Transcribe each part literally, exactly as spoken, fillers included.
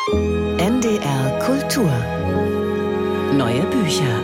N D R Kultur. Neue Bücher.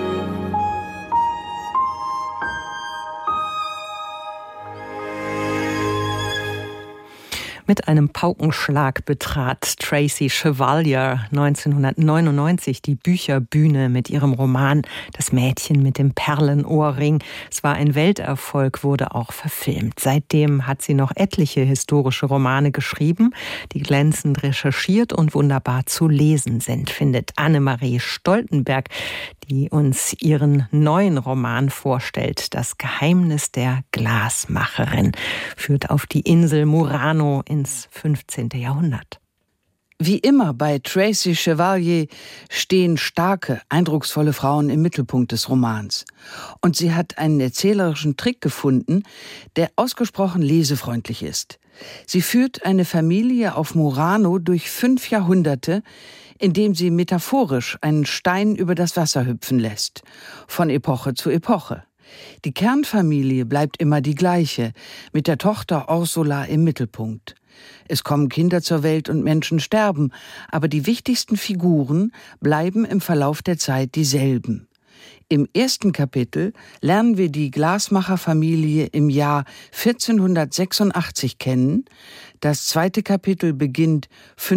Mit einem Paukenschlag betrat Tracy Chevalier neunzehnhundertneunundneunzig die Bücherbühne mit ihrem Roman »Das Mädchen mit dem Perlenohrring«. Es war ein Welterfolg, wurde auch verfilmt. Seitdem hat sie noch etliche historische Romane geschrieben, die glänzend recherchiert und wunderbar zu lesen sind, findet Annemarie Stoltenberg, die uns ihren neuen Roman vorstellt. Das Geheimnis der Glasmacherin führt auf die Insel Murano ins fünfzehnten Jahrhundert. Wie immer bei Tracy Chevalier stehen starke, eindrucksvolle Frauen im Mittelpunkt des Romans. Und sie hat einen erzählerischen Trick gefunden, der ausgesprochen lesefreundlich ist. Sie führt eine Familie auf Murano durch fünf Jahrhunderte, indem sie metaphorisch einen Stein über das Wasser hüpfen lässt, von Epoche zu Epoche. Die Kernfamilie bleibt immer die gleiche, mit der Tochter Ursula im Mittelpunkt. Es kommen Kinder zur Welt und Menschen sterben, aber die wichtigsten Figuren bleiben im Verlauf der Zeit dieselben. Im ersten Kapitel lernen wir die Glasmacherfamilie im Jahr vierzehnhundertsechsundachtzig kennen. Das zweite Kapitel beginnt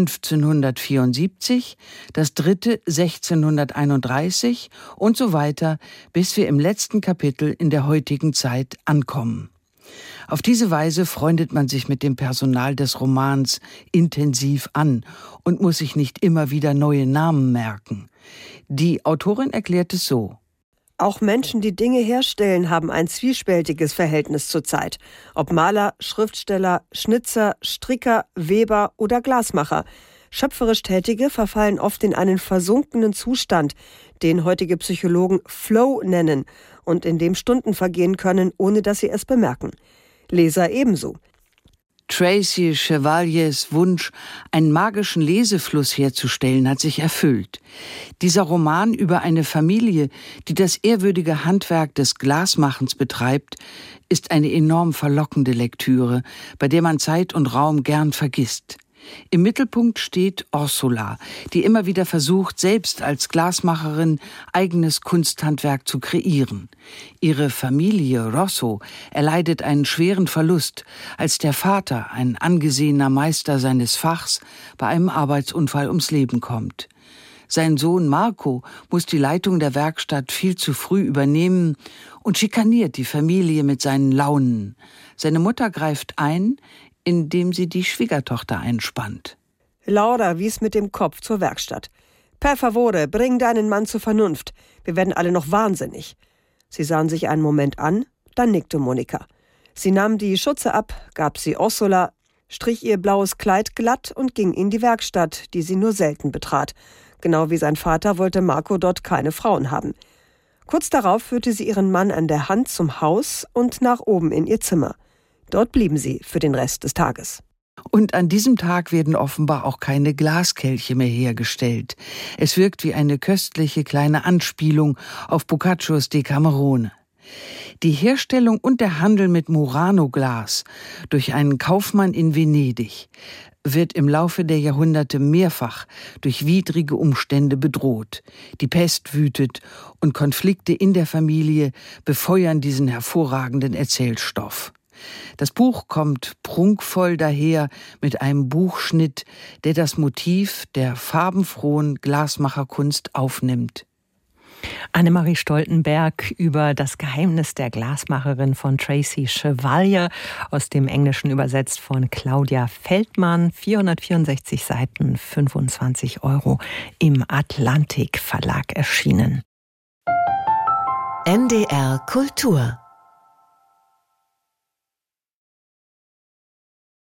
fünfzehnhundertvierundsiebzig, das dritte sechzehnhunderteinunddreißig und so weiter, bis wir im letzten Kapitel in der heutigen Zeit ankommen. Auf diese Weise freundet man sich mit dem Personal des Romans intensiv an und muss sich nicht immer wieder neue Namen merken. Die Autorin erklärt es so: Auch Menschen, die Dinge herstellen, haben ein zwiespältiges Verhältnis zur Zeit. Ob Maler, Schriftsteller, Schnitzer, Stricker, Weber oder Glasmacher. Schöpferisch Tätige verfallen oft in einen versunkenen Zustand, den heutige Psychologen Flow nennen und in dem Stunden vergehen können, ohne dass sie es bemerken. Leser ebenso. Tracy Chevaliers Wunsch, einen magischen Lesefluss herzustellen, hat sich erfüllt. Dieser Roman über eine Familie, die das ehrwürdige Handwerk des Glasmachens betreibt, ist eine enorm verlockende Lektüre, bei der man Zeit und Raum gern vergisst. Im Mittelpunkt steht Ursula, die immer wieder versucht, selbst als Glasmacherin eigenes Kunsthandwerk zu kreieren. Ihre Familie Rosso erleidet einen schweren Verlust, als der Vater, ein angesehener Meister seines Fachs, bei einem Arbeitsunfall ums Leben kommt. Sein Sohn Marco muss die Leitung der Werkstatt viel zu früh übernehmen und schikaniert die Familie mit seinen Launen. Seine Mutter greift ein, indem sie die Schwiegertochter einspannt. Laura wies mit dem Kopf zur Werkstatt. Per favore, bring deinen Mann zur Vernunft. Wir werden alle noch wahnsinnig. Sie sahen sich einen Moment an, dann nickte Monika. Sie nahm die Schürze ab, gab sie Ursula, strich ihr blaues Kleid glatt und ging in die Werkstatt, die sie nur selten betrat. Genau wie sein Vater wollte Marco dort keine Frauen haben. Kurz darauf führte sie ihren Mann an der Hand zum Haus und nach oben in ihr Zimmer. Dort blieben sie für den Rest des Tages. Und an diesem Tag werden offenbar auch keine Glaskelche mehr hergestellt. Es wirkt wie eine köstliche kleine Anspielung auf Boccaccios Decamerone. Die Herstellung und der Handel mit Murano-Glas durch einen Kaufmann in Venedig wird im Laufe der Jahrhunderte mehrfach durch widrige Umstände bedroht. Die Pest wütet und Konflikte in der Familie befeuern diesen hervorragenden Erzählstoff. Das Buch kommt prunkvoll daher mit einem Buchschnitt, der das Motiv der farbenfrohen Glasmacherkunst aufnimmt. Annemarie Stoltenberg über das Geheimnis der Glasmacherin von Tracy Chevalier, aus dem Englischen übersetzt von Claudia Feldmann, vierhundertvierundsechzig Seiten, fünfundzwanzig Euro, im Atlantik Verlag erschienen. N D R Kultur